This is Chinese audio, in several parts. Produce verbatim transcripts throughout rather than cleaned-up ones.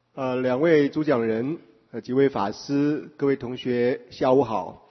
呃，两位主讲人，呃，几位法师，各位同学，下午好。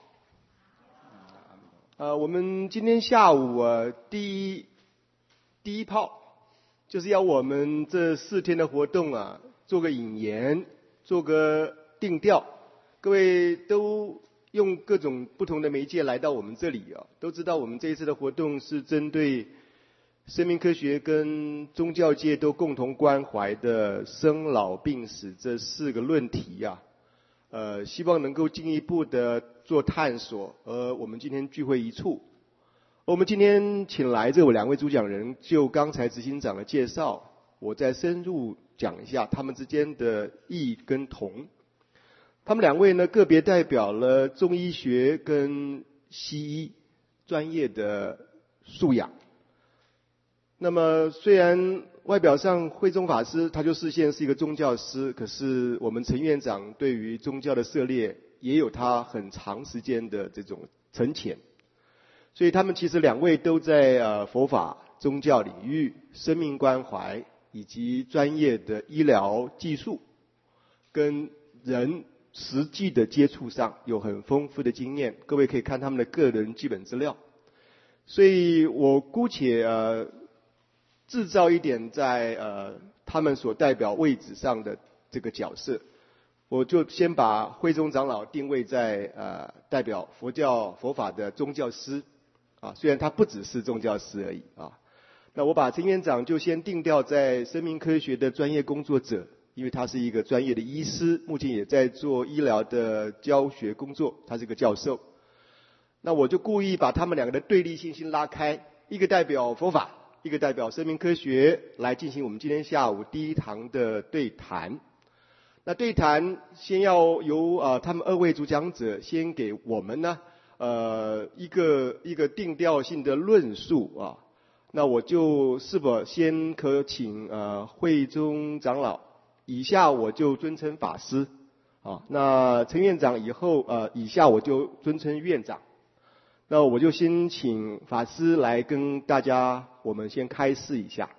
呃，我们今天下午啊，第一第一炮就是要我们这四天的活动啊，做个引言，做个定调。各位都用各种不同的媒介来到我们这里啊，都知道我们这一次的活动是针对生命科学跟宗教界都共同关怀的生老病死这四个论题啊，呃，希望能够进一步的做探索。而我们今天聚会一处，我们今天请来这两位主讲人，就刚才执行长的介绍，我再深入讲一下他们之间的异跟同。他们两位呢，个别代表了中医学跟西医专业的素养。那么虽然外表上慧忠法师他就视线是一个宗教师，可是我们陈院长对于宗教的涉猎也有他很长时间的这种沉潜，所以他们其实两位都在呃佛法宗教领域、生命关怀以及专业的医疗技术跟人实际的接触上有很丰富的经验，各位可以看他们的个人基本资料。所以我姑且呃制造一点在呃他们所代表位置上的这个角色，我就先把慧忠长老定位在呃代表佛教佛法的宗教师啊，虽然他不只是宗教师而已啊。那我把陈院长就先定调在生命科学的专业工作者，因为他是一个专业的医师，目前也在做医疗的教学工作，他是个教授。那我就故意把他们两个的对立性先拉开，一个代表佛法，一个代表生命科学，来进行我们今天下午第一堂的对谈。那对谈先要由呃他们二位主讲者先给我们呢呃一个一个定调性的论述啊。那我就是否先可请呃慧忠长老，以下我就尊称法师啊。那陈院长以后呃以下我就尊称院长。那我就先请法师来跟大家，我们先开示一下。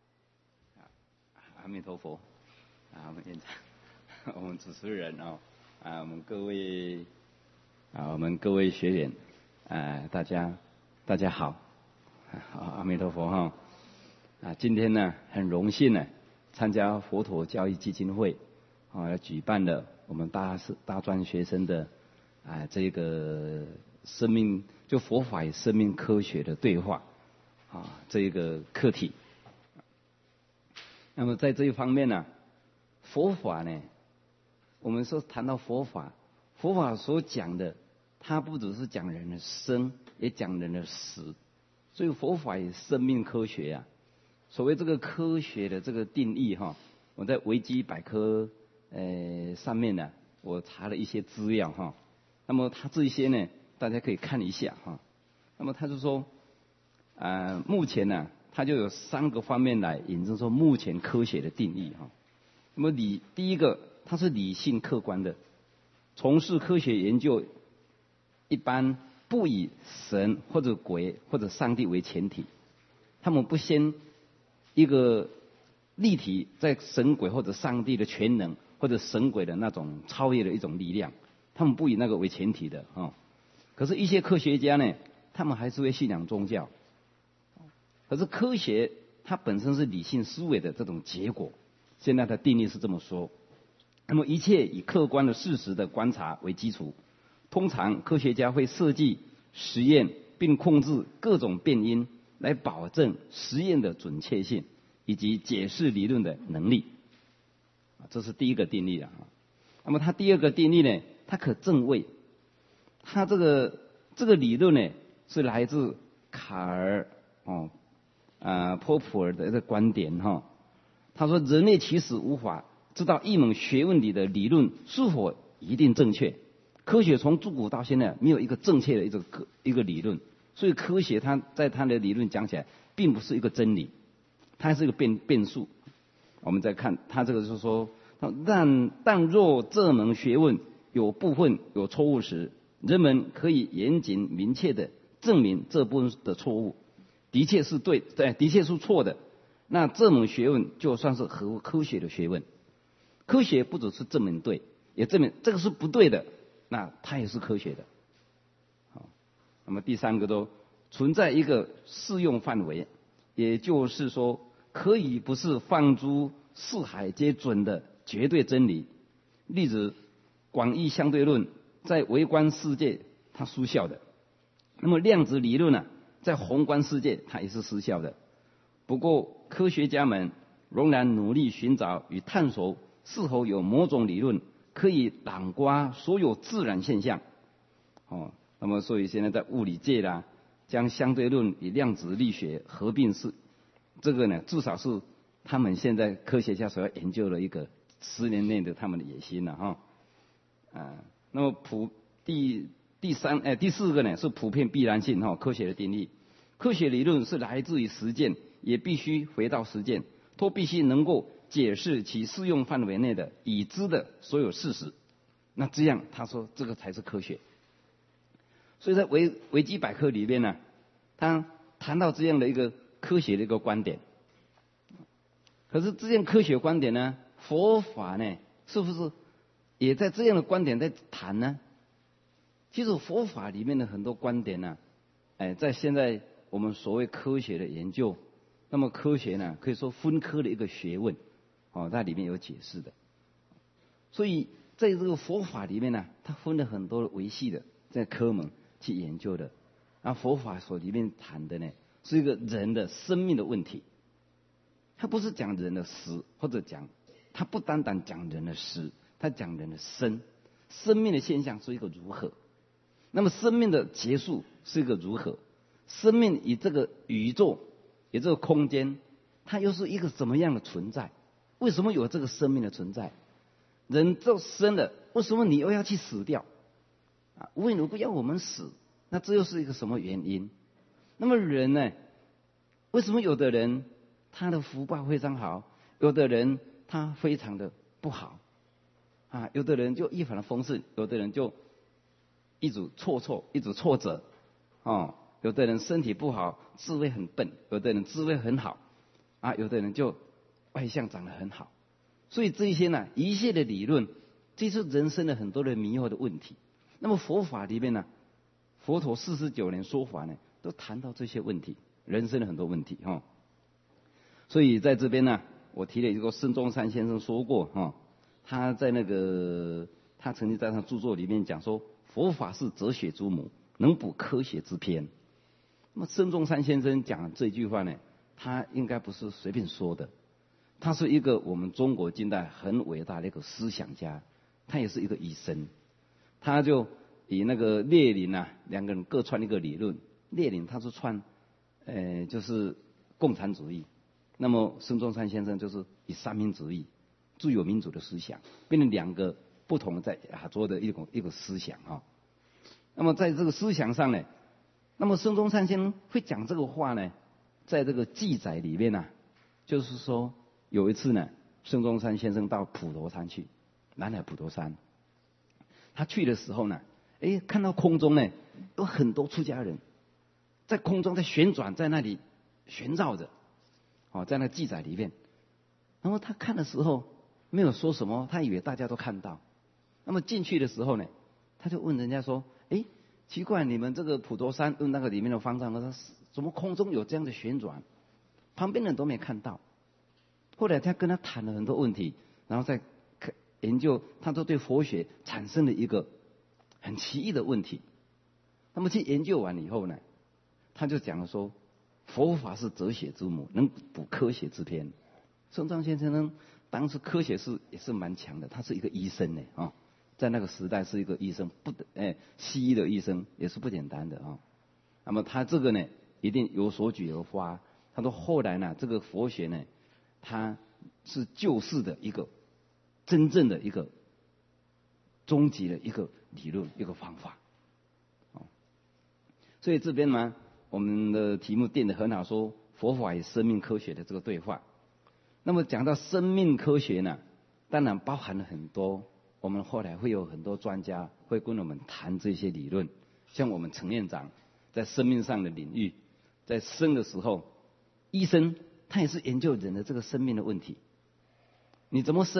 阿弥陀佛，啊，我们院长，我们主持人哦，啊，我们各位，啊，我们各位学员，啊，大家，大家好，啊，阿弥陀佛哈，啊，今天呢，很荣幸呢，参加佛陀教育基金会，啊，举办了我们大大专学生的，啊，这个生命。就佛法与生命科学的对话，啊，这一个课题。那么在这一方面呢，佛法呢，我们说谈到佛法，佛法所讲的，它不只是讲人的生，也讲人的死。所以佛法与生命科学啊，所谓这个科学的这个定义哈，我在维基百科呃上面呢，我查了一些资料哈。那么它这些呢，大家可以看一下哈。那么他就说，呃，目前呢、啊，他就有三个方面来引证说目前科学的定义哈。那么理第一个，它是理性客观的，从事科学研究，一般不以神或者鬼或者上帝为前提，他们不先一个立体在神鬼或者上帝的全能或者神鬼的那种超越的一种力量，他们不以那个为前提的啊。可是，一些科学家呢，他们还是会信仰宗教。可是，科学它本身是理性思维的这种结果。现在的定义是这么说：那么，一切以客观的事实的观察为基础。通常，科学家会设计实验，并控制各种变因，来保证实验的准确性以及解释理论的能力。这是第一个定义啊。那么，它第二个定义呢，它可证伪。他这个这个理论呢，是来自卡尔哦啊波普尔的这个观点哈。他说，人类其实无法知道一门学问里的理论是否一定正确。科学从自古到现在没有一个正确的一个一个理论，所以科学它在它的理论讲起来，并不是一个真理，它是一个变变数。我们再看他这个就是说，但但若这门学问有部分有错误时，人们可以严谨明确的证明这部分的错误的确是对，对，的确是错的。那这门学问就算是合科学的学问。 科学不只是证明对，也证明这个是不对的，那它也是科学的。好，那么第三个都存在一个适用范围，也就是说，可以不是放诸四海皆准的绝对真理。例子，广义相对论在微观世界它失效的，那么量子理论呢、啊，在宏观世界它也是失效的。不过科学家们仍然努力寻找与探索是否有某种理论可以囊括所有自然现象。哦，那么所以现在在物理界啦，将相对论与量子力学合并是这个呢，至少是他们现在科学家所要研究的一个十年内的他们的野心了哈。啊，那么普第第三哎第四个呢是普遍必然性哈，科学的定义。科学理论是来自于实践，也必须回到实践，都必须能够解释其适用范围内的已知的所有事实。那这样他说这个才是科学。所以在维维基百科里面呢，他谈到这样的一个科学的一个观点。可是这样科学观点呢，佛法呢是不是也在这样的观点在谈呢？其实佛法里面的很多观点呢、啊，哎，在现在我们所谓科学的研究，那么科学呢可以说分科的一个学问，哦，在里面有解释的。所以在这个佛法里面呢，它分了很多维系的在科门去研究的。那佛法所里面谈的呢，是一个人的生命的问题，它不是讲人的死，或者讲，它不单单讲人的死，它讲人的生，生命的现象是一个如何，那么生命的结束是一个如何，生命与这个宇宙，与这个空间，它又是一个什么样的存在？为什么有这个生命的存在？人就生了，为什么你又要去死掉？啊，为如果要我们死，那这又是一个什么原因？那么人呢？为什么有的人他的福报非常好，有的人他非常的不好？啊，有的人就一帆风顺，有的人就一直挫挫，一直挫折。哦，有的人身体不好，智慧很笨；有的人智慧很好，啊，有的人就外向长得很好。所以这些呢，一切的理论，这是人生的很多的迷惑的问题。那么佛法里面呢，佛陀四十九年说法呢，都谈到这些问题，人生的很多问题哈、哦。所以在这边呢，我提了一个孙中山先生说过哈、哦，他在那个他曾经在他著作里面讲说，佛法是哲学之母，能补科学之偏。那么孙中山先生讲这句话呢，他应该不是随便说的。他是一个我们中国近代很伟大的一个思想家，他也是一个医生。他就以那个列宁啊，两个人各创一个理论。列宁他是创，呃，就是共产主义，那么孙中山先生就是以三民主义、自由民主的思想，变成两个不同的在亚洲的一种一个思想啊。那么在这个思想上呢，那么孙中山先生会讲这个话呢，在这个记载里面呢、啊，就是说。有一次呢，孙中山先生到普陀山去，南海普陀山。他去的时候呢，哎，看到空中呢有很多出家人，在空中在旋转，在那里旋绕着，哦，在那记载里面。然后他看的时候没有说什么，他以为大家都看到。那么进去的时候呢，他就问人家说：“哎，奇怪，你们这个普陀山问那个里面的方丈说，怎么空中有这样的旋转？旁边人都没看到。”后来他跟他谈了很多问题，然后再研究，他都对佛学产生了一个很奇异的问题。那么去研究完以后呢，他就讲了说，佛法是哲学之母，能补科学之偏。孙中山先生呢，当时科学是也是蛮强的，他是一个医生呢啊，在那个时代是一个医生，不得哎，西医的医生也是不简单的啊。那么他这个呢，一定有所举而发。他说后来呢，这个佛学呢。它是救世的一个真正的一个终极的一个理论一个方法，哦，所以这边呢，我们的题目定得很好，说佛法与生命科学的这个对话。那么讲到生命科学呢，当然包含了很多，我们后来会有很多专家会跟我们谈这些理论，像我们陈院长在生命上的领域，在生的时候，医生。他也是研究人的这个生命的问题，你怎么生，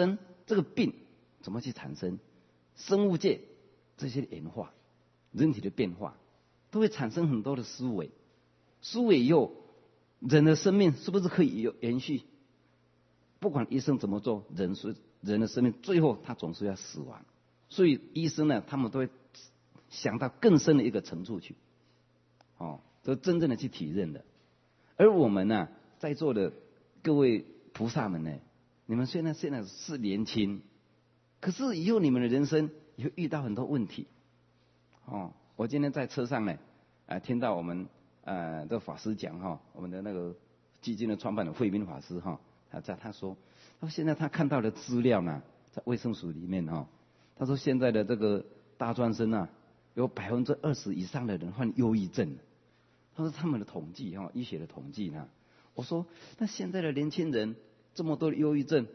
这个病怎么去产生？生物界这些演化，人体的变化，都会产生很多的思维。思维以后，人的生命是不是可以有延续？不管医生怎么做，人是人的生命，最后他总是要死亡。所以医生呢，他们都会想到更深的一个层次去，哦，都真正的去体认的。而我们呢，在座的各位菩萨们呢，你们虽然现在是年轻，可是以后你们的人生也会遇到很多问题。哦，我今天在车上呢，呃，听到我们呃的法师讲哈、哦，我们的那个基金的创办人慧斌法师哈、哦，他在他说，他说现在他看到的资料呢，在卫生署里面哈、哦，他说现在的这个大专生啊，有百分之二十以上的人患忧郁症。他说他们的统计哈、哦，医学的统计呢，我说那现在的年轻人这么多的忧郁症，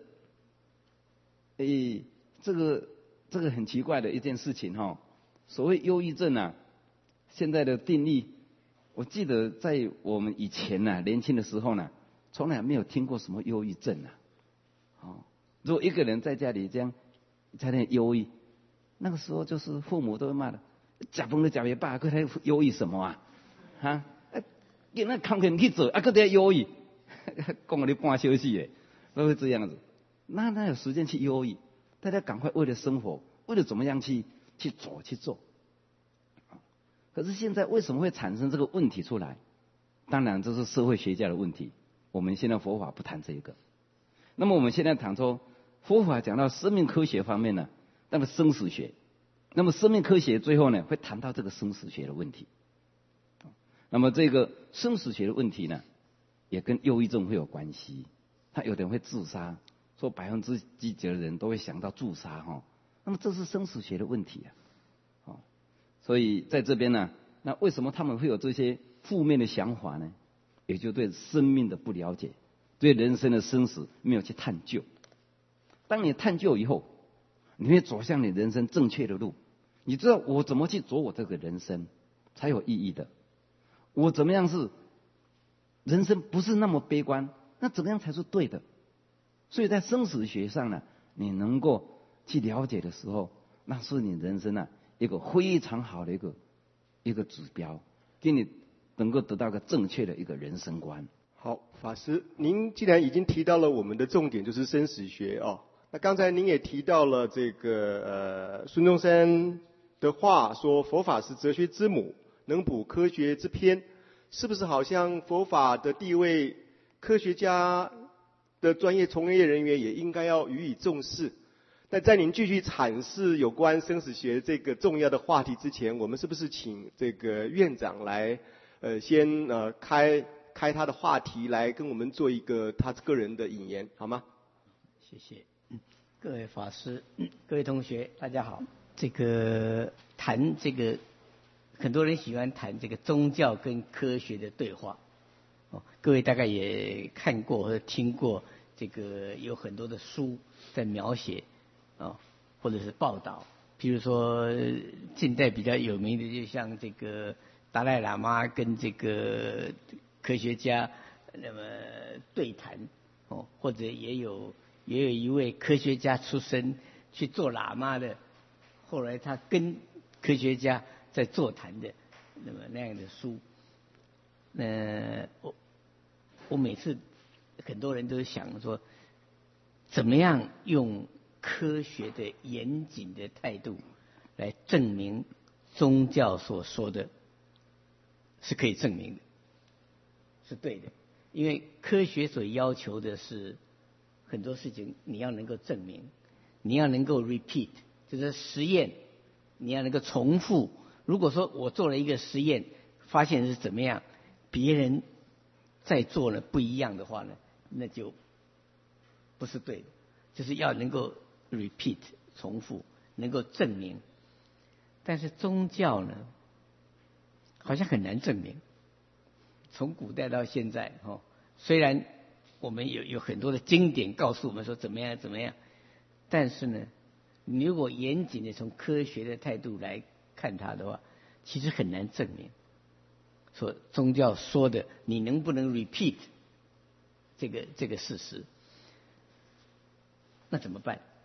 诶，这个这个很奇怪的一件事情哈、哦。所谓忧郁症啊，现在的定义，我记得在我们以前呢、啊，年轻的时候呢，从来没有听过什么忧郁症啊。哦，如果一个人在家里这样在那忧郁，那个时候就是父母都会骂的，假疯的假别爸，可他忧郁什么啊？哈，你那康肯去做，啊，可在忧郁，讲了你半小时诶，都会这样子。那哪有时间去忧郁？大家赶快为了生活，为了怎么样去去做去做。可是现在为什么会产生这个问题出来？当然这是社会学家的问题。我们现在佛法不谈这个。那么我们现在谈说佛法讲到生命科学方面呢，那么生死学，那么生命科学最后呢会谈到这个生死学的问题。那么这个生死学的问题呢，也跟忧郁症会有关系。他有的人会自杀，说百分之几几的人都会想到自杀哈。那么这是生死学的问题啊。哦，所以在这边呢，那为什么他们会有这些负面的想法呢？也就对生命的不了解，对人生的生死没有去探究。当你探究以后，你会走向你人生正确的路。你知道我怎么去走我这个人生才有意义的。我怎么样是人生不是那么悲观，那怎么样才是对的？所以在生死学上呢，你能够去了解的时候，那是你人生啊一个非常好的一个一个指标，给你能够得到一个正确的一个人生观。 好，法师，您既然已经提到了我们的重点就是生死学哦，那刚才您也提到了这个呃孙中山的话说佛法是哲学之母，能补科学之偏，是不是好像佛法的地位，科学家的专业从业人员也应该要予以重视？那在您继续阐释有关生死学这个重要的话题之前，我们是不是请这个院长来呃先呃开开他的话题，来跟我们做一个他个人的引言，好吗？ 谢谢。各位法师、各位同学，大家好。这个谈这个，很多人喜欢谈这个宗教跟科学的对话。哦，各位大概也看过或者听过，这个有很多的书在描写，哦，或者是报道。譬如说，近代比较有名的，就像这个达赖喇嘛跟这个科学家那么对谈，哦，或者也有也有一位科学家出身去做喇嘛的。后来他跟科学家在座谈的，那么那样的书，呃，我我每次很多人都想说，怎么样用科学的严谨的态度来证明宗教所说的是可以证明的，是对的，因为科学所要求的是很多事情你要能够证明，你要能够 repeat。就是实验，你要能够重复。如果说我做了一个实验，发现是怎么样，别人再做了不一样的话呢，那就不是对的。就是要能够 repeat 重复，能够证明。但是宗教呢，好像很难证明。从古代到现在，哦，虽然我们有有很多的经典告诉我们说怎么样怎么样，但是呢，你如果严谨的从科学的态度来看它的话，其实很难证明。说宗教说的，你能不能 repeat 这个这个事实？那怎么办？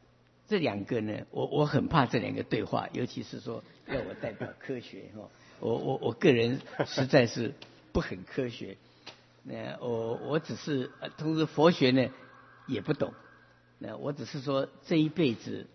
这两个呢，我我很怕这两个对话，尤其是说要我代表科学哈，我我我个人实在是不很科学。那我我只是，同时佛学呢也不懂。那我只是说这一辈子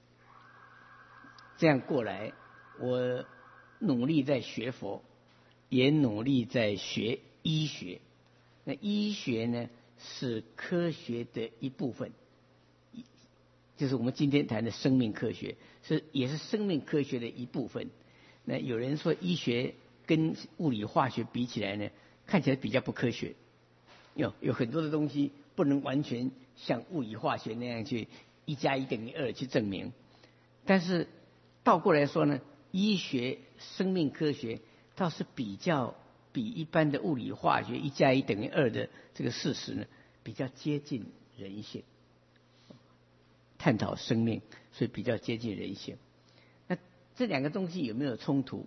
这样过来，我努力在学佛，也努力在学医学。那医学呢是科学的一部分，就是我们今天谈的生命科学，是也是生命科学的一部分。那有人说医学跟物理化学比起来呢，看起来比较不科学，有有很多的东西不能完全像物理化学那样去一加一等于二去证明。但是倒过来说呢，医学生命科学倒是比较比一般的物理化学一加一等于二的这个事实呢，比较接近人性，探讨生命，所以比较接近人性。那这两个东西有没有冲突？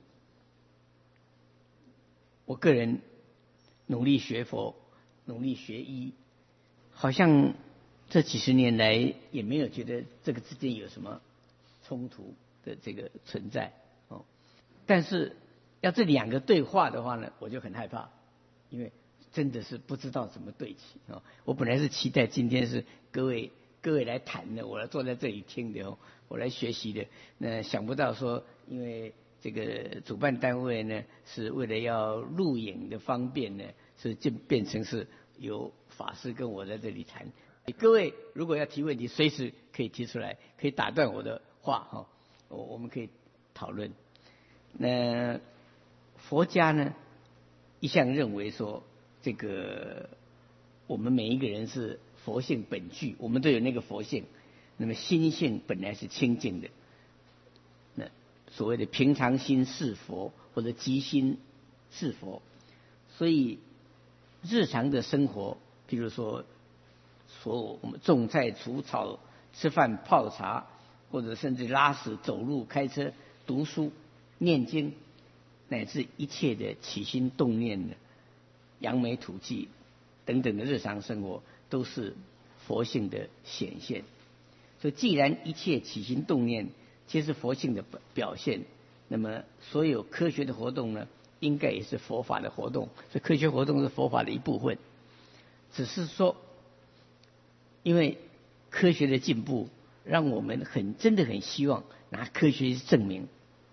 我个人努力学佛，努力学医，好像这几十年来也没有觉得这个之间有什么冲突的这个存在哦。但是要这两个对话的话呢，我就很害怕，因为真的是不知道怎么对齐哦。我本来是期待今天是各位各位来谈的，我来坐在这里听的哦，我来学习的。那想不到说，因为这个主办单位呢，是为了要录影的方便呢，是就变成是由法师跟我在这里谈。各位如果要提问题，随时可以提出来，可以打断我的话哈，我我们可以讨论。那佛家呢，一向认为说，这个我们每一个人是佛性本具，我们都有那个佛性，那么心性本来是清净的。那所谓的平常心是佛，或者即心是佛，所以日常的生活，譬如说，说我们种菜、除草、吃饭、泡茶，或者甚至拉屎、走路、开车、读书、念经，乃至一切的起心动念的扬眉吐气等等的日常生活，都是佛性的显现。所以既然一切起心动念皆是佛性的表现，那么所有科学的活动呢，应该也是佛法的活动。所以科学活动是佛法的一部分，只是说因为科学的进步，让我们很真的很希望拿科学去证明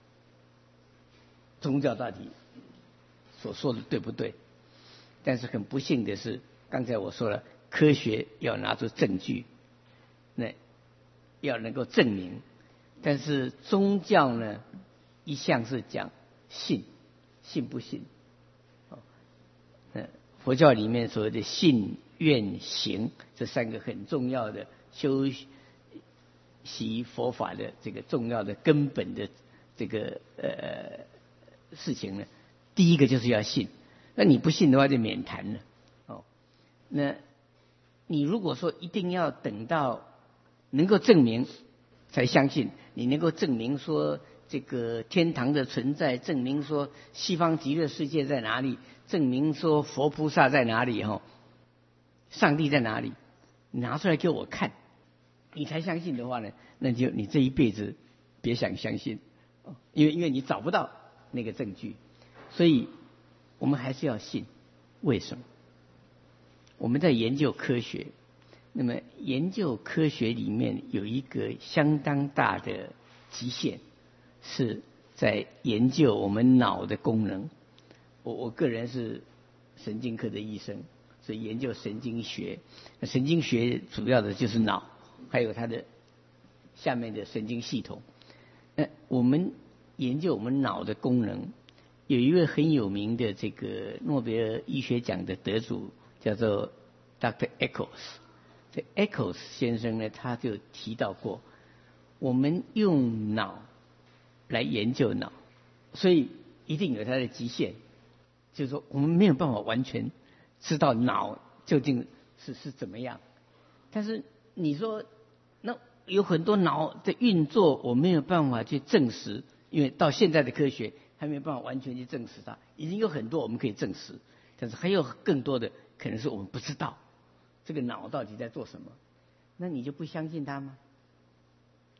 宗教到底所说的对不对。但是很不幸的是，刚才我说了，科学要拿出证据，那要能够证明。但是宗教呢，一向是讲信，信不信？哦，佛教里面所谓的信、愿、行这三个很重要的修习佛法的这个重要的根本的这个呃事情呢，第一个就是要信。那你不信的话就免谈了哦。那你如果说一定要等到能够证明才相信，你能够证明说这个天堂的存在，证明说西方极乐世界在哪里，证明说佛菩萨在哪里哈，上帝在哪里，拿出来给我看，你才相信的话呢，那就你这一辈子别想相信，因为因为你找不到那个证据，所以我们还是要信。为什么？我们在研究科学，那么研究科学里面有一个相当大的极限，是在研究我们脑的功能。我我个人是神经科的医生，所以研究神经学。那神经学主要的就是脑，还有它的下面的神经系统。那我们研究我们脑的功能，有一位很有名的这个诺贝尔医学奖的得主，叫做 Doctor Eccles。这 Eccles 先生呢，他就提到过，我们用脑来研究脑，所以一定有它的极限，就是说我们没有办法完全知道脑究竟是是怎么样。但是你说，那有很多脑的运作，我没有办法去证实，因为到现在的科学还没有办法完全去证实它。已经有很多我们可以证实，但是还有更多的可能是我们不知道这个脑到底在做什么。那你就不相信它吗？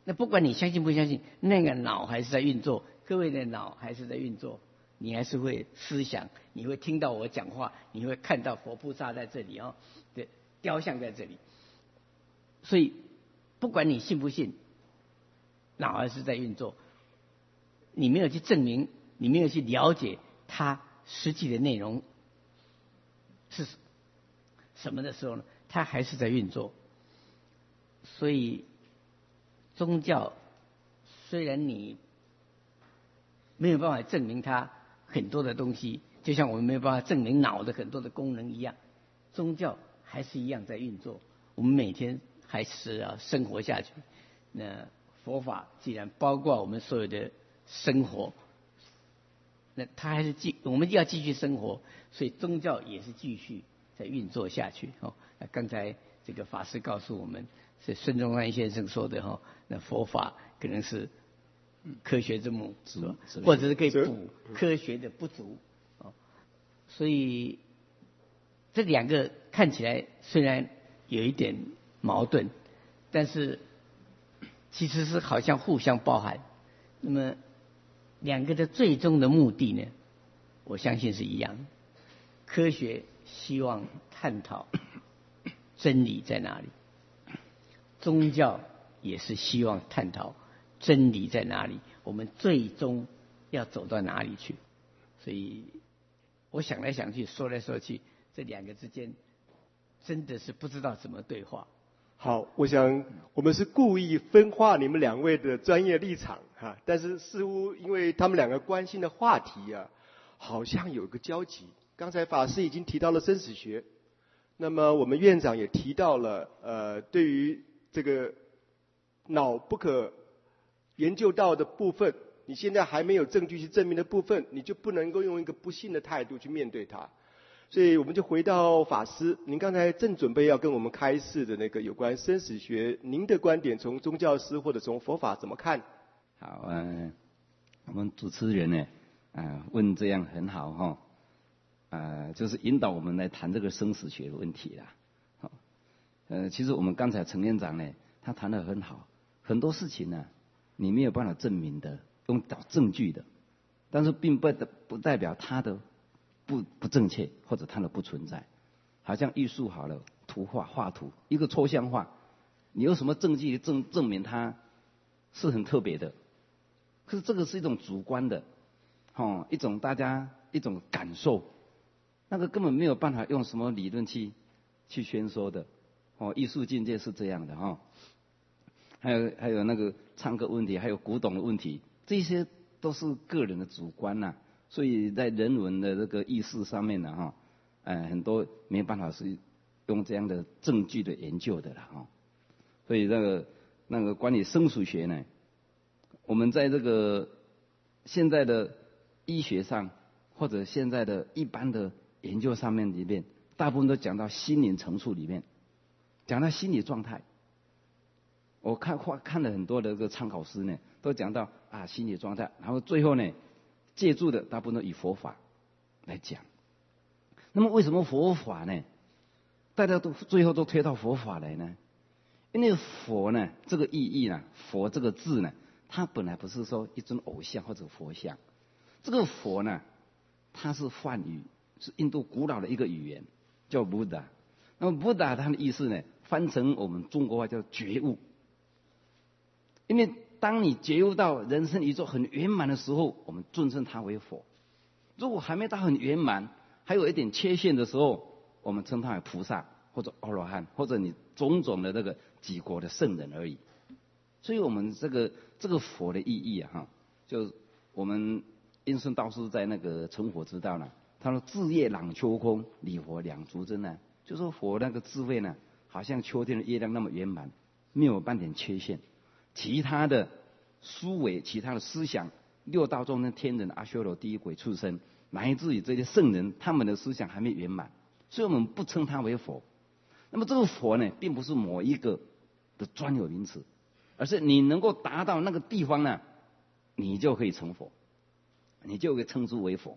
那不管你相信不相信，那个脑还是在运作，各位的脑还是在运作，你还是会思想，你会听到我讲话，你会看到佛菩萨在这里哦，对，雕像在这里。所以不管你信不信，脑还是在运作。你没有去证明，你没有去了解它实际的内容是什么的时候呢，它还是在运作。所以宗教虽然你没有办法证明它很多的东西，就像我们没有办法证明脑的很多的功能一样，宗教还是一样在运作。我们每天还是要生活下去。那佛法既然包括我们所有的生活，那它还是继我们要继续生活，所以宗教也是继续在运作下去。哦，刚才这个法师告诉我们，是孙中山先生说的哈，那佛法可能是科学之母，是吧？或者是可以补科学的不足。哦，所以这两个看起来虽然有一点矛盾，但是其实是好像互相包含。那么两个的最终的目的呢，我相信是一样的。科学希望探讨真理在哪里，宗教也是希望探讨真理在哪里，我们最终要走到哪里去。所以我想来想去，说来说去，这两个之间真的是不知道怎么对话。 好，我想我们是故意分化你们两位的专业立场哈，但是似乎因为他们两个关心的话题啊，好像有个交集。刚才法师已经提到了生死学，那么我们院长也提到了呃，对于这个脑不可研究到的部分，你现在还没有证据去证明的部分，你就不能够用一个不信的态度去面对它。所以我们就回到法师，您刚才正准备要跟我们开示的那个有关生死学，您的观点从宗教师或者从佛法怎么看？ 好，嗯、呃，我们主持人呢，啊、呃，问这样很好哈，啊、呃，就是引导我们来谈这个生死学的问题啦。好，呃，其实我们刚才陈院长呢，他谈得很好，很多事情呢，你没有办法证明的，用找证据的，但是并不不代表他的不不正确，或者它的不存在。好像艺术好了，图画画图，一个抽象画，你有什么证据证证明它是很特别的？可是这个是一种主观的，哦，一种大家一种感受，那个根本没有办法用什么理论去去宣说的。哦，艺术境界是这样的哈、哦。还有还有那个唱歌问题，还有古董的问题，这些都是个人的主观呐、啊。所以在人文的这个意识上面呢，哈，呃，很多没办法是用这样的证据的研究的了哈。所以那个那个关于生死学呢，我们在这个现在的医学上，或者现在的一般的研究上面里面，大部分都讲到心灵层次里面，讲到心理状态。我看看了很多的这个参考书呢，都讲到啊心理状态，然后最后呢，借助的大部分都以佛法来讲。那么为什么佛法呢？大家都最后都推到佛法来呢？因为佛呢这个意义呢，佛这个字呢，它本来不是说一尊偶像或者佛像，这个佛呢，它是梵语，是印度古老的一个语言，叫 Buddha。那么 Buddha 它的意思呢，翻成我们中国话叫觉悟。因为当你觉悟到人生宇宙很圆满的时候，我们尊称它为佛；如果还没到很圆满，还有一点缺陷的时候，我们称它为菩萨或者阿罗汉，或者你种种的这个几国的圣人而已。所以我们这个这个佛的意义啊，哈，就我们印顺道师在那个成佛之道呢，他说智业朗秋空，理佛两足真呢，就说佛那个智慧呢，好像秋天的月亮那么圆满，没有半点缺陷。其他的思维，其他的思想，六道中的天人、阿修罗、地狱鬼、畜生，乃至于这些圣人，他们的思想还没圆满，所以我们不称他为佛。那么这个佛呢，并不是某一个的专有名词，而是你能够达到那个地方呢，你就可以成佛，你就可以称之为佛。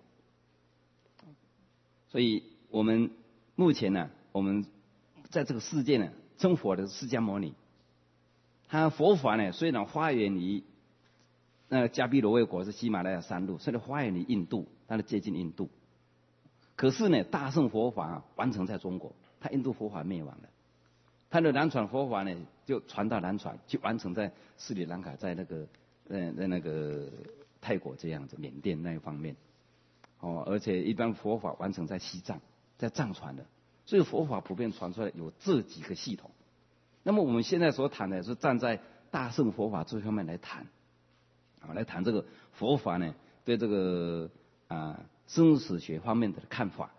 所以我们目前呢，我们在这个世界呢，称佛的释迦牟尼。 它佛法呢，虽然发源于那迦毗罗卫国是喜马拉雅山路，虽然发源于印度，它的接近印度，可是呢，大乘佛法、啊、完成在中国，它印度佛法灭亡了，它的南传佛法呢就传到南传，就完成在斯里兰卡，在那个呃在那个泰国这样子，缅甸那一方面，哦，而且一般佛法完成在西藏，在藏传的，所以佛法普遍传出来有这几个系统。那么我们现在所谈的是站在大乘佛法这方面来谈。啊，来谈这个佛法呢，对这个啊生死学方面的看法。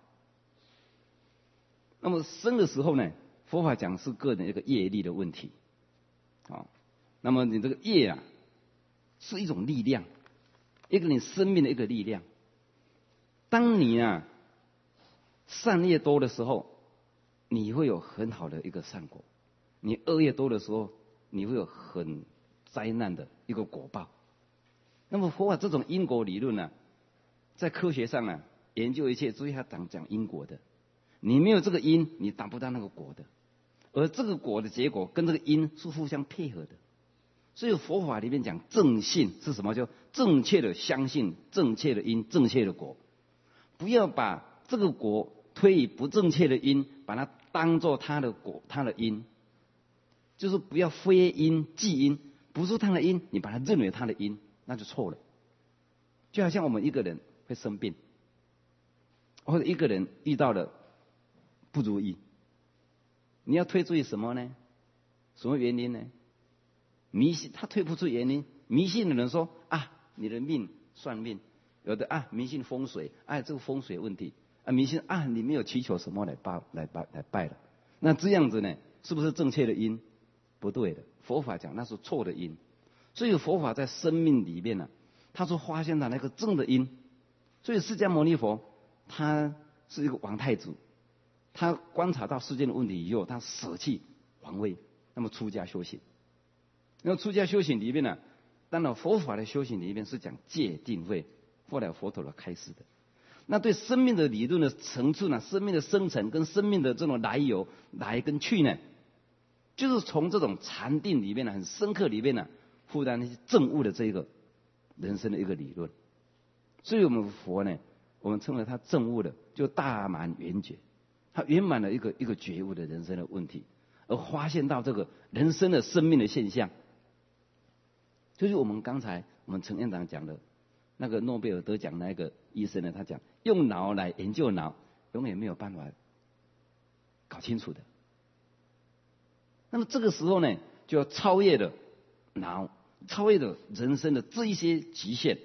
那么生的时候呢，佛法讲是个人一个业力的问题，啊，那么你这个业啊，是一种力量，一个你生命的一个力量。当你啊善业多的时候，你会有很好的一个善果；你恶业多的时候，你会有很灾难的一个果报。那么佛法这种因果理论呢、啊，在科学上啊，研究一切都要讲讲因果的。你没有这个因，你达不到那个果的。而这个果的结果跟这个因是互相配合的。所以佛法里面讲正信是什么？叫正确的相信正确的因，正确的果。不要把这个果推以不正确的因，把它当作它的果，它的因。就是不要非因即因，不是它的因，你把它认为它的因。那就错了。就好像我们一个人会生病，或者一个人遇到了不如意，你要推出于什么呢？什么原因呢？迷信，他推不出原因。迷信的人说啊，你的命算命；有的啊，迷信风水，哎、啊，这个风水问题啊，迷信啊，你没有祈求什么来拜来拜来拜了。那这样子呢，是不是正确的因？不对的，佛法讲那是错的因。所以佛法在生命里面呢、啊，他说发现了那个正的因。所以释迦牟尼佛他是一个王太子，他观察到世间的问题以后，他舍弃皇位，那么出家修行。那么出家修行里面呢、啊，当然佛法的修行里面是讲戒定慧，后来佛陀的开示的。那对生命的理论的层次呢，生命的生成跟生命的这种来由来跟去呢，就是从这种禅定里面呢，很深刻里面呢。忽然那些证悟的这个人生的一个理论，所以我们佛呢，我们称为他证悟的，就大满圆觉，他圆满了一个一个觉悟的人生的问题，而发现到这个人生的生命的现象，就是我们刚才我们陈院长讲的那个诺贝尔得奖那个医生呢，他讲用脑来研究脑，永远没有办法搞清楚的。那么这个时候呢，就要超越了脑。超越了人生的这一些极限，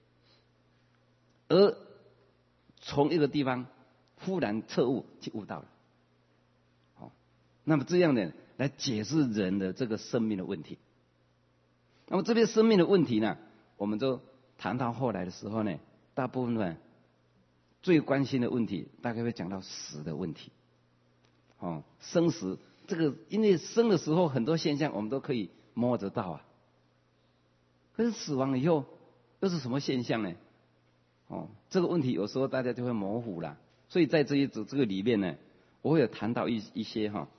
而从一个地方忽然彻悟，去悟到了。好，那么这样呢，来解释人的这个生命的问题。那么这边生命的问题呢，我们都谈到后来的时候呢，大部分呢最关心的问题，大概会讲到死的问题。哦，生死这个，因为生的时候很多现象我们都可以摸得到啊。可是死亡以后又是什么现象呢？哦，这个问题有时候大家就会模糊了。所以在这一组这个里面呢，我会有谈到一一些哈，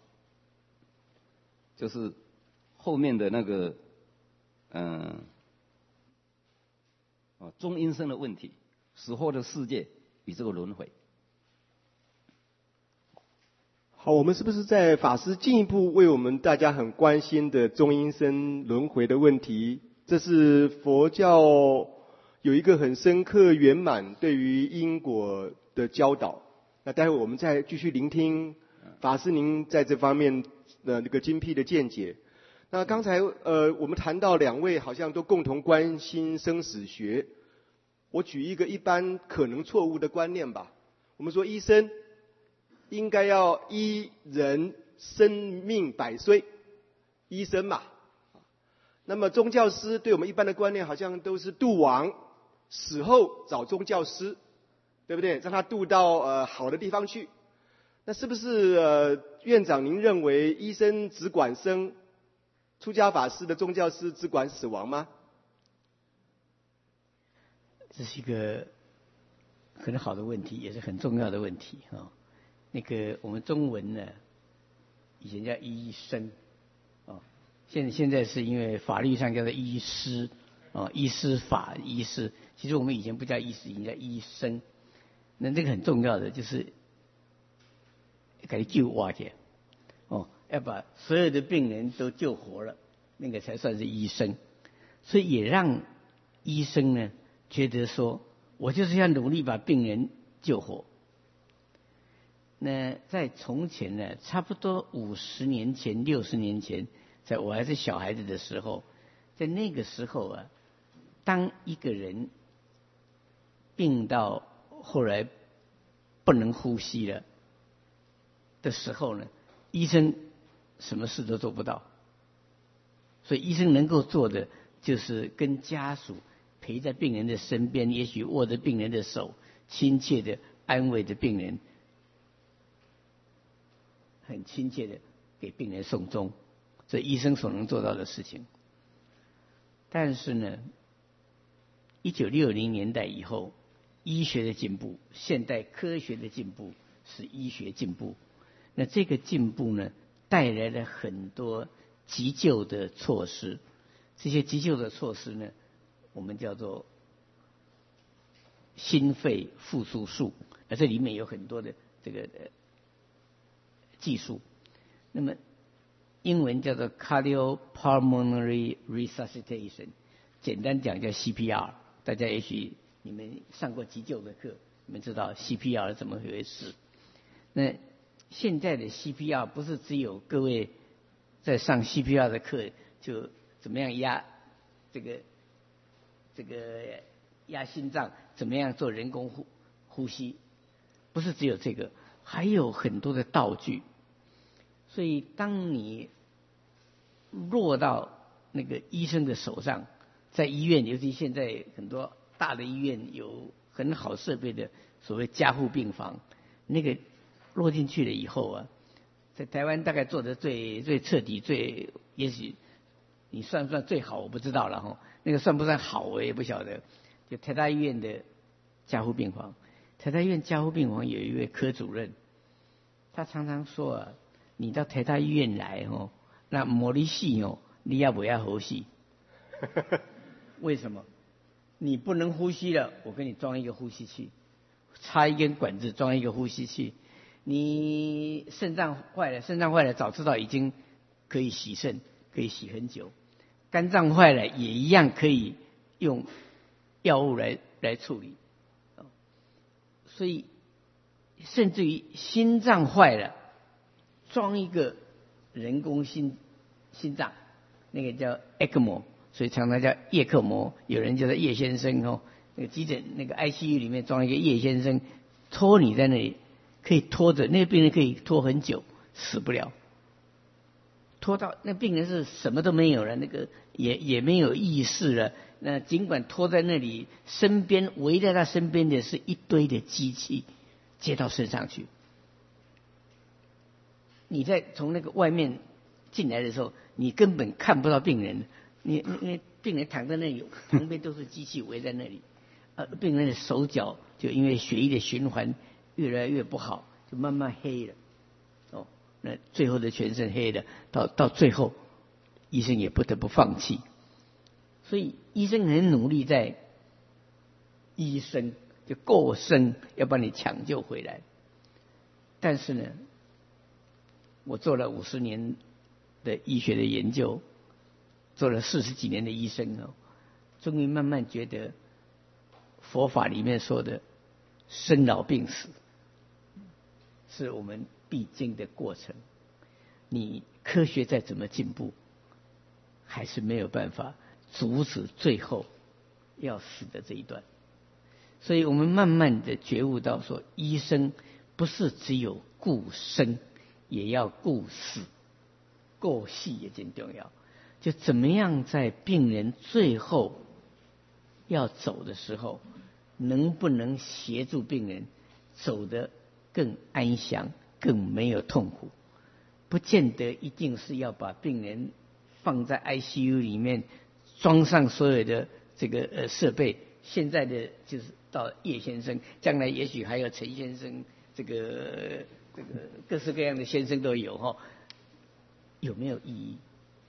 就是后面的那个嗯哦中阴身的问题，死后的世界与这个轮回。 好，我们是不是在法师进一步为我们大家很关心的中阴身轮回的问题？这是佛教有一个很深刻圆满对于因果的教导。那待会我们再继续聆听法师您在这方面的那个精辟的见解。那刚才呃我们谈到两位好像都共同关心生死学。我举一个一般可能错误的观念吧。我们说医生应该要医人生命百岁，医生嘛。那么宗教师对我们一般的观念好像都是度亡，死后找宗教师，对不对？让他度到呃好的地方去。那是不是呃院长您认为医生只管生，出家法师的宗教师只管死亡吗？ 这是一个很好的问题，也是很重要的问题啊、哦。那个我们中文呢，以前叫医生，哦， 现现在是因为法律上叫做医师，哦，医师法医师，其实我们以前不叫医师，已经叫医生。那这个很重要的就是给你救活起来，哦，要把所有的病人都救活了，那个才算是医生。所以也让医生呢觉得说，我就是要努力把病人救活。那在从前呢，差不多五十年前、六十年前，在我还是小孩子的时候，在那个时候啊，当一个人病到后来不能呼吸了的时候呢，医生什么事都做不到。所以医生能够做的就是跟家属陪在病人的身边，也许握着病人的手，亲切的安慰着病人，很亲切的给病人送终，这医生所能做到的事情。但是呢，一九六零年代以后，医学的进步，现代科学的进步，使医学进步。那这个进步呢，带来了很多急救的措施。这些急救的措施呢，我们叫做心肺复苏术，而这里面有很多的这个技术。那么英文叫做 cardiopulmonary resuscitation， 简单讲叫 C P R。 大家也许你们上过急救的课，你们知道 C P R 是怎么回事。那现在的 C P R 不是只有各位在上 C P R 的课就怎么样压这个这个压心脏，怎么样做人工呼呼吸，不是只有这个，还有很多的道具。所以当你落到那个医生的手上，在医院，尤其现在很多大的医院有很好设备的所谓加护病房，那个落进去了以后啊，在台湾大概做的最最彻底，最也许你算不算最好我不知道了哈，那个算不算好我也不晓得。就台大医院的加护病房，台大医院加护病房有一位科主任，他常常说啊，你到台大医院来哦，那魔力戏哦，你要不要呼吸？为什么？你不能呼吸了，我给你装一个呼吸器，插一根管子装一个呼吸器。你肾脏坏了，肾脏坏了早知道已经可以洗肾，可以洗很久。肝脏坏了也一样可以用药物来来处理。所以甚至于心脏坏了，装一个人工心心脏，那个叫 E C M O， 所以常常叫叶克膜，有人叫做叶先生哦。那个急诊那个 I C U 里面装一个叶先生，拖你在那里，可以拖着，那个病人可以拖很久，死不了。拖到那病人是什么都没有了，那个也也没有意识了。那尽管拖在那里，身边围在他身边的是一堆的机器，接到身上去。你在从那个外面进来的时候，你根本看不到病人，你那病人躺在那里，旁边都是机器围在那里，呃，病人的手脚就因为血液的循环越来越不好，就慢慢黑了，哦，那最后的全身黑的，到到最后，医生也不得不放弃。所以医生很努力在医生就过生，要把你抢救回来。但是呢，我做了五十年的医学的研究，做了四十几年的医生哦，终于慢慢觉得佛法里面说的生老病死是我们必经的过程。你科学再怎么进步，还是没有办法阻止最后要死的这一段。所以我们慢慢的觉悟到说，医生不是只有顾生，也要顾死，顾死也真重要。就怎么样在病人最后要走的时候，能不能协助病人走得更安详，更没有痛苦。不见得一定是要把病人放在 I C U 里面，装上所有的这个呃设备。现在的就是到叶先生，将来也许还有陈先生，这个这个各式各样的先生都有哈，有没有意义？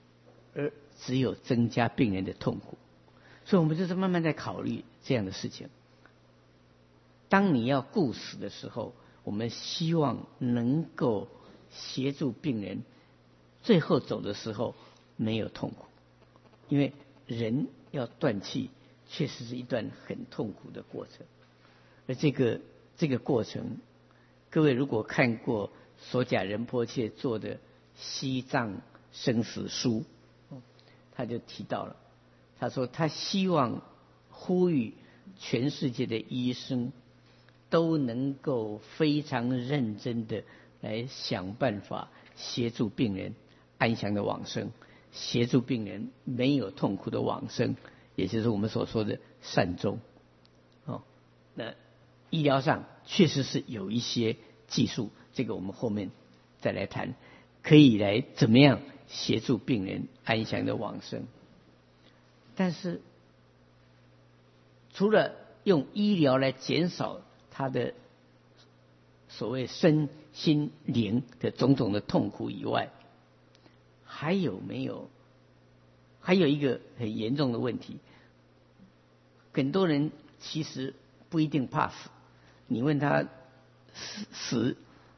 而只有增加病人的痛苦。所以我们就是慢慢在考虑这样的事情。当你要顾死的时候，我们希望能够协助病人最后走的时候没有痛苦，因为人要断气确实是一段很痛苦的过程。而这个这个过程，各位如果看过索甲仁波切做的《西藏生死书》，他就提到了，他说他希望呼吁全世界的医生都能够非常认真的来想办法协助病人安详的往生，协助病人没有痛苦的往生，也就是我们所说的善终。哦，那医疗上确实是有一些技术，这个我们后面再来谈，可以来怎么样协助病人安详的往生。但是除了用医疗来减少他的所谓身心灵的种种的痛苦以外，还有没有还有一个很严重的问题，很多人其实不一定怕死，你问他死死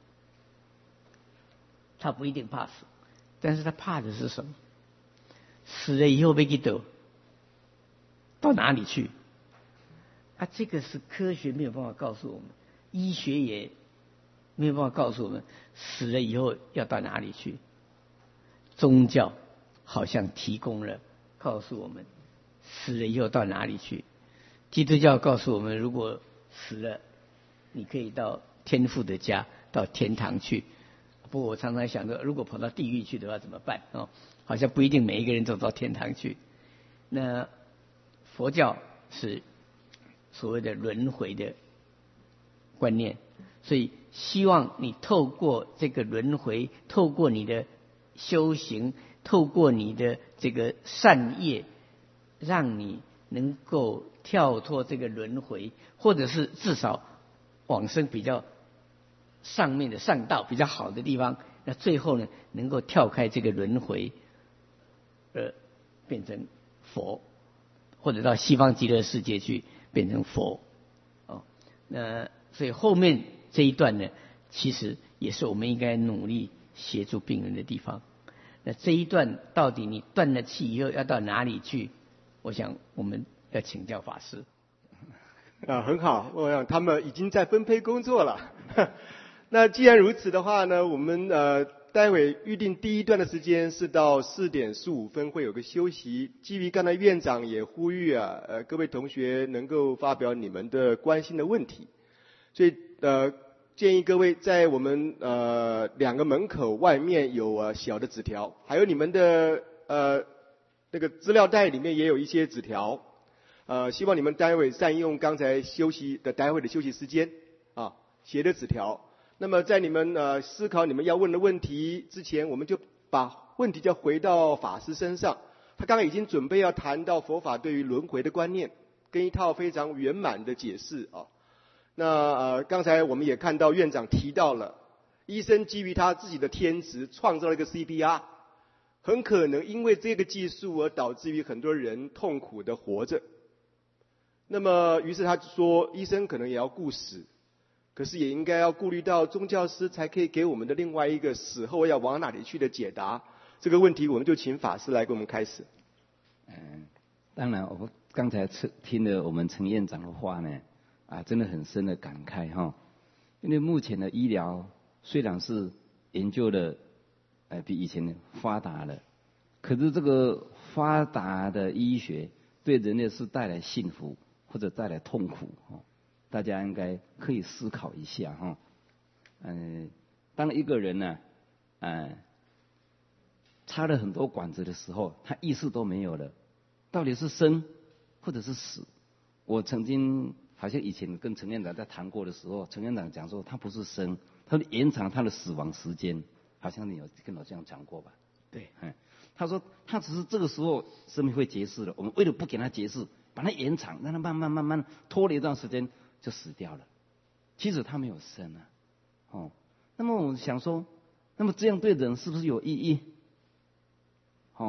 他不一定怕死，但是他怕的是什么？死了以后被给走到哪里去啊？这个是科学没有办法告诉我们，医学也没有办法告诉我们死了以后要到哪里去。宗教好像提供了告诉我们死了以后到哪里去。基督教告诉我们，如果死了你可以到天父的家，到天堂去。不过我常常想着，如果跑到地狱去的话怎么办？哦，好像不一定每一个人走到天堂去。那佛教是所谓的轮回的观念，所以希望你透过这个轮回，透过你的修行，透过你的这个善业，让你能够跳脱这个轮回，或者是至少往生比较上面的上道比较好的地方，那最后呢能够跳开这个轮回，呃，变成佛，或者到西方极乐世界去变成佛。哦，那所以后面这一段呢，其实也是我们应该努力协助病人的地方。那这一段到底你断了气以后要到哪里去？我想我们要请教法师。 啊，很好，我想他们已经在分配工作了。那既然如此的话呢，我们呃待会预定第一段的时间是到四点十五分会有个休息。基于刚才院长也呼吁啊，呃各位同学能够发表你们的关心的问题，所以呃建议各位在我们呃两个门口外面有呃小的纸条，还有你们的呃那个资料袋里面也有一些纸条。呃，希望你们待会善用刚才休息的待会的休息时间啊，写的纸条。那么在你们呃思考你们要问的问题之前，我们就把问题就回到法师身上。他刚刚已经准备要谈到佛法对于轮回的观念，跟一套非常圆满的解释啊。那呃刚才我们也看到院长提到了，医生基于他自己的天职创造了一个 C P R， 很可能因为这个技术而导致于很多人痛苦的活着。那么于是他说，医生可能也要顾死，可是也应该要顾虑到宗教师才可以给我们的另外一个死后要往哪里去的解答。这个问题我们就请法师来给我们开始。 嗯，当然我刚才听了我们陈院长的话呢，啊，真的很深的感慨哈。因为目前的医疗虽然是研究的呃比以前发达了，可是这个发达的医学对人类是带来幸福或者带来痛苦，大家应该可以思考一下哈。嗯，当一个人呢，嗯，插了很多管子的时候，他意识都没有了，到底是生或者是死？我曾经好像以前跟陈院长在谈过的时候，陈院长讲说他不是生，他延长他的死亡时间，好像你有跟我这样讲过吧？ 对， 嗯，他说他只是这个时候生命会结束了，我们为了不给他结束，把它延长，让他慢慢慢慢拖了一段时间就死掉了。其实他没有生啊，哦，那么我想说，那么这样对人是不是有意义？哦，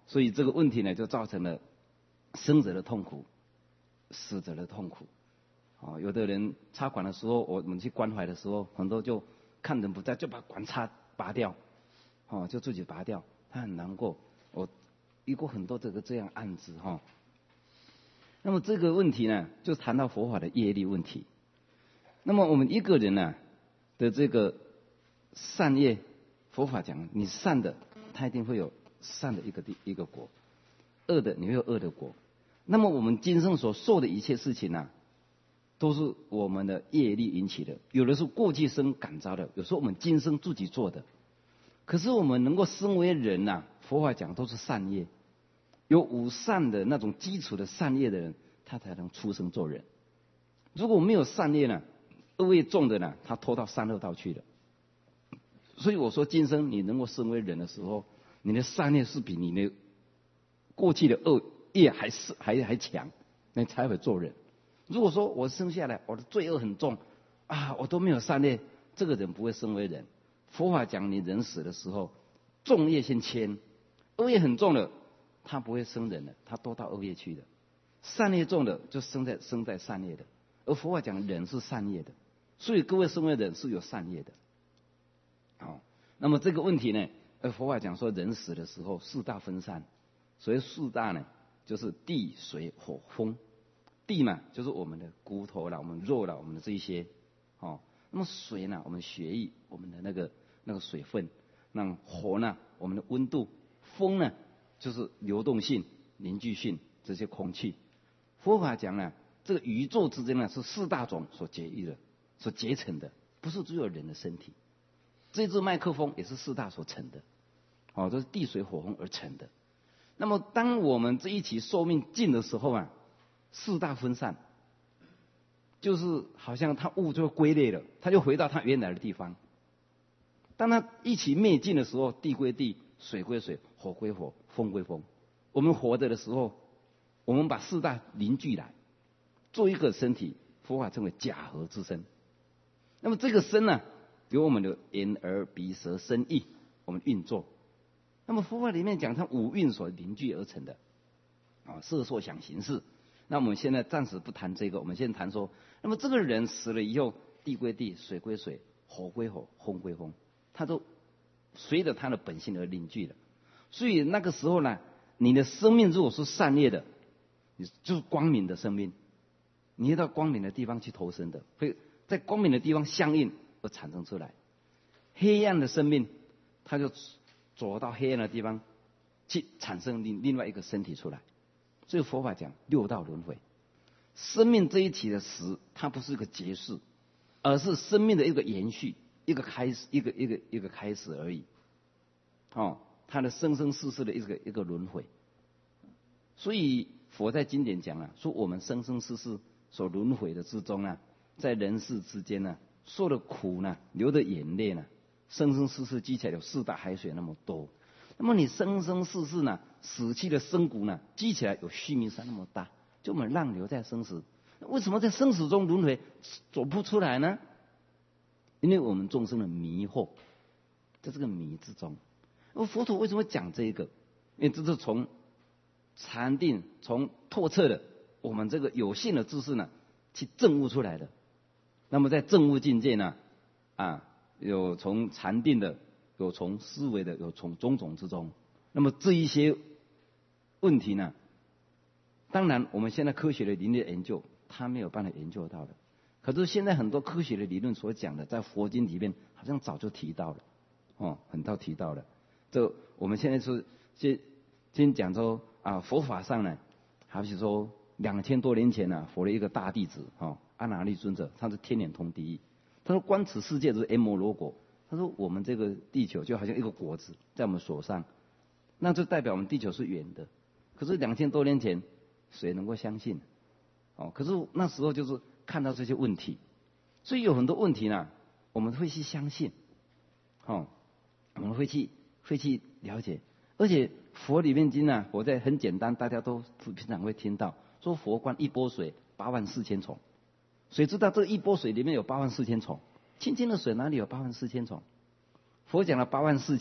所以这个问题呢，就造成了生者的痛苦，死者的痛苦。哦，有的人插管的时候，我们去关怀的时候，很多就看人不在，就把管插拔掉，哦，就自己拔掉，他很难过。我遇过很多这个这样案子哈、哦。那么这个问题呢，就谈到佛法的业力问题。那么我们一个人呢、啊、的这个善业，佛法讲，你善的，他一定会有善的一个一个果；恶的，你会有恶的果。那么我们今生所受的一切事情呢、啊，都是我们的业力引起的。有的是过去生感召的，有时候我们今生自己做的。可是我们能够身为人呐、啊，佛法讲都是善业。有五善的那种基础的善业的人，他才能出生做人。如果没有善业呢，恶业重的呢，他拖到三恶道去了。所以我说，今生你能够身为人的时候，你的善业是比你的过去的恶业还是还还强，你才会做人。如果说我生下来我的罪恶很重啊，我都没有善业，这个人不会生为人。佛法讲，你人死的时候，重业先迁，恶业很重的。他不会生人的，他都到恶业去的。善业重的就生在生在善业的，而佛法讲人是善业的，所以各位身为人是有善业的。好，那么这个问题呢，呃，佛法讲说人死的时候四大分散，所以四大呢就是地水火风。地嘛就是我们的骨头啦，我们肉啦，我们的这一些，哦，那么水呢，我们血液，我们的那个那个水分，那火呢，我们的温度，风呢。就是流动性、凝聚性这些空气。佛法讲呢，这个宇宙之间呢是四大种所结育的、所结成的，不是只有人的身体。这支麦克风也是四大所成的，哦，都是地水火风而成的。那么当我们这一期寿命尽的时候啊，四大分散，就是好像它物就归类了，它就回到它原来的地方。当它一起灭尽的时候，地归地，水归水，火归火，风归风。我们活着的时候，我们把四大凝聚来，做一个身体，佛法称为假合之身。那么这个身呢，由我们的眼耳鼻舌身意我们运作。那么佛法里面讲，它五蕴所凝聚而成的，啊，色受想行识。那我们现在暂时不谈这个，我们先谈说，那么这个人死了以后，地归地，水归水，火归火，风归风，它都随着他的本性而凝聚的。所以那个时候呢，你的生命如果是善业的，你就是光明的生命，你要到光明的地方去投生的，会在光明的地方相应而产生出来。黑暗的生命，它就走到黑暗的地方去产生另另外一个身体出来。所以佛法讲六道轮回，生命这一体的死，它不是一个结束，而是生命的一个延续，一个开始，一个一个一个开始而已。哦，它的生生世世的一个一个轮回。所以佛在经典讲啊，说我们生生世世所轮回的之中啊，在人世之间呢、啊，受的苦呢，流的眼泪呢，生生世世积起来有四大海水那么多。那么你生生世世呢，死去的生骨呢，积起来有须弥山那么大，就我们浪流在生死。为什么在生死中轮回走不出来呢？因为我们众生的迷惑，在这个迷之中。而佛陀为什么讲这个？因为这是从禅定、从透彻的我们这个有限的知识呢，去证悟出来的。那么在证悟境界呢，啊，有从禅定的，有从思维的，有从种种之中。那么这一些问题呢，当然我们现在科学的理论研究，它没有办法研究到的。可是现在很多科学的理论所讲的，在佛经里面好像早就提到了，哦，很早提到了。这我们现在是先先讲说啊，佛法上呢，好比说两千多年前呢、啊，佛的一个大弟子哦，阿那律尊者，他是天眼通第一。他说观此世界就是阎摩罗果。他说我们这个地球就好像一个果子在我们手上，那就代表我们地球是圆的。可是两千多年前，谁能够相信？哦，可是那时候就是看到这些问题，所以有很多问题呢，我们会去相信，哦，我们会去会去了解。而且佛里面经呢，佛在很简单，大家都平常会听到说佛观一波水八万四千虫。谁知道这一波水里面有八万四千虫？清清的水哪里有八万四千虫？佛讲了八万四千，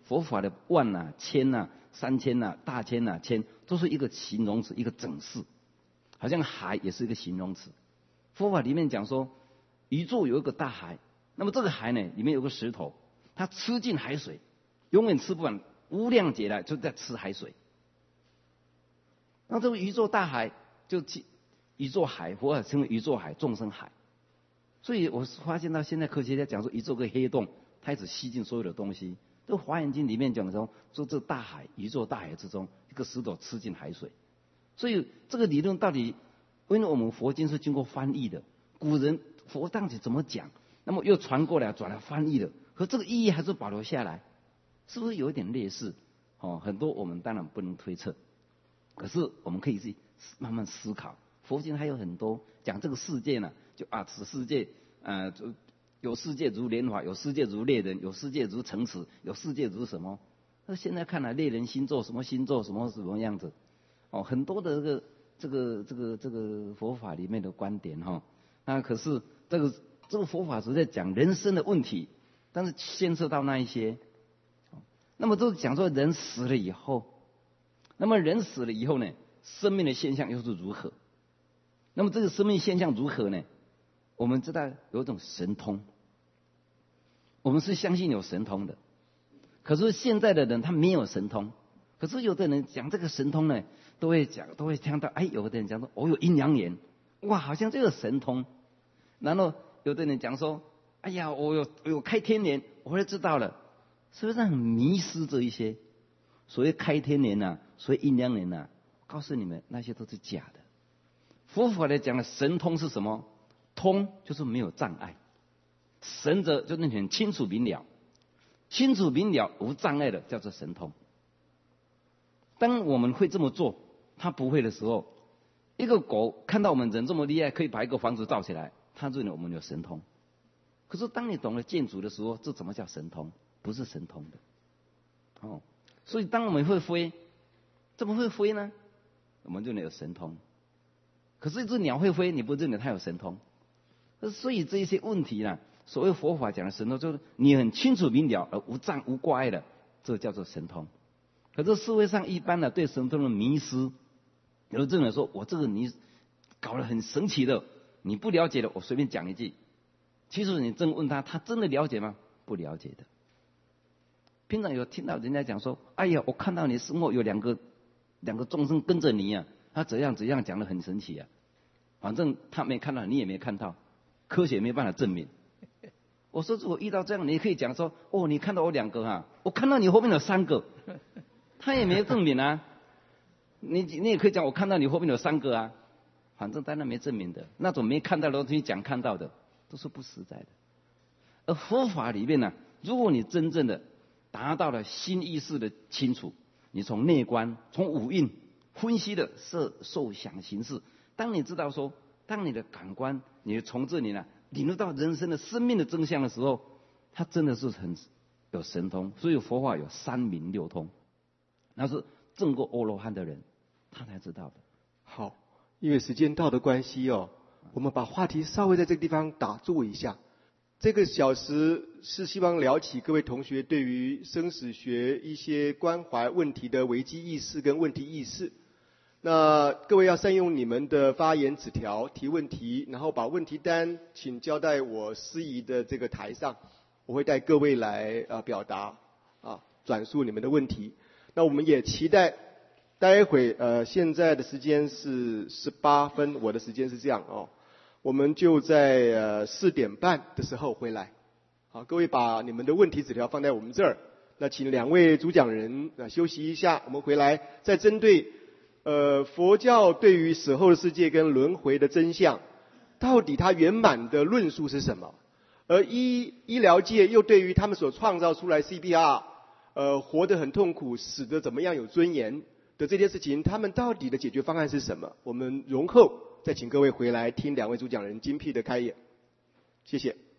佛法的万啊、千啊、三千啊、大千啊、千，都是一个形容词，一个整式。好像海也是一个形容词。佛法里面讲说，宇宙有一个大海，那么这个海呢，里面有个石头，它吃尽海水，永远吃不完，无量劫来就在吃海水。那这个宇宙大海就宇宙海，佛法称为宇宙海、众生海。所以我发现到现在科学家讲说，宇宙个黑洞，它一直吸进所有的东西。这《华严经》里面讲说，说这大海、宇宙大海之中，一个石头吃进海水。所以这个理论到底，因为我们佛经是经过翻译的，古人佛当时怎么讲，那么又传过来，转来翻译的，可这个意义还是保留下来，是不是有一点类似？哦，很多我们当然不能推测，可是我们可以自己慢慢思考。佛经还有很多讲这个世界呢，就啊，此世界，呃，有世界如莲华，有世界如猎人，有世界如城池，有世界如什么？那现在看来，猎人星座什么星座，什么什么样子？哦，很多的这个这个这个这个佛法里面的观点哈、哦，那可是这个这个佛法是在讲人生的问题，但是牵涉到那一些，那么都讲说人死了以后，那么人死了以后呢，生命的现象又是如何？那么这个生命现象如何呢？我们知道有一种神通，我们是相信有神通的，可是现在的人他没有神通。可是有的人讲这个神通呢，都会讲，都会听到，哎，有的人讲说，哦，有阴阳眼，哇，好像这个神通。然后有的人讲说，哎呀，我有我有开天眼，我就知道了，是不是很迷失这一些？所谓开天眼呐、啊，所谓阴阳眼呐、啊，告诉你们，那些都是假的。佛法来讲的神通是什么？通就是没有障碍，神者就是很清楚明了，清楚明了无障碍的叫做神通。当我们会这么做，他不会的时候，一个狗看到我们人这么厉害，可以把一个房子造起来，他认为我们有神通。可是当你懂了建筑的时候，这怎么叫神通？不是神通的。哦，所以当我们会飞，怎么会飞呢？我们认为有神通。可是一只鸟会飞，你不认为它有神通？所以这一些问题呢，所谓佛法讲的神通，就是你很清楚明了而无障无挂碍的，这叫做神通。可是社会上一般的对神通的迷失，有的人说我这个你搞得很神奇的，你不了解的，我随便讲一句。其实你真问他，他真的了解吗？不了解的。平常有听到人家讲说，哎呀，我看到你身后有两个两个众生跟着你啊，他怎样怎样讲得很神奇啊。反正他没看到，你也没看到，科学没办法证明。我说如果遇到这样，你可以讲说，哦，你看到我两个啊，我看到你后面有三个。他也没有证明啊，你你也可以讲我看到你后面有三个啊，反正当然没证明的，那种没看到的东西讲看到的，都是不实在的。而佛法里面呢、啊，如果你真正的达到了心意识的清楚，你从内观、从五蕴分析的色、受、想、行、识，当你知道说，当你的感官，你从这里呢领悟到人生的生命的真相的时候，它真的是很有神通。所以佛法有三明六通。那是证过阿罗汉的人，他才知道的。 好，因为时间到的关系哦，我们把话题稍微在这个地方打住一下。这个小时是希望聊起各位同学对于生死学一些关怀问题的危机意识跟问题意识。那各位要善用你们的发言纸条提问题，然后把问题单请交在我司仪的这个台上，我会带各位来啊表达啊转述你们的问题。那我们也期待，待会呃现在的时间是十八分，我的时间是这样哦，我们就在呃四点半的时候回来。好，各位把你们的问题纸条放在我们这儿。那请两位主讲人啊休息一下，我们回来再针对呃佛教对于死后的世界跟轮回的真相，到底它圆满的论述是什么？而医医疗界又对于他们所创造出来 C P R。呃，活得很痛苦，死得怎么样有尊严的这件事情，他们到底的解决方案是什么？我们容后再请各位回来听两位主讲人精辟的开演，谢谢。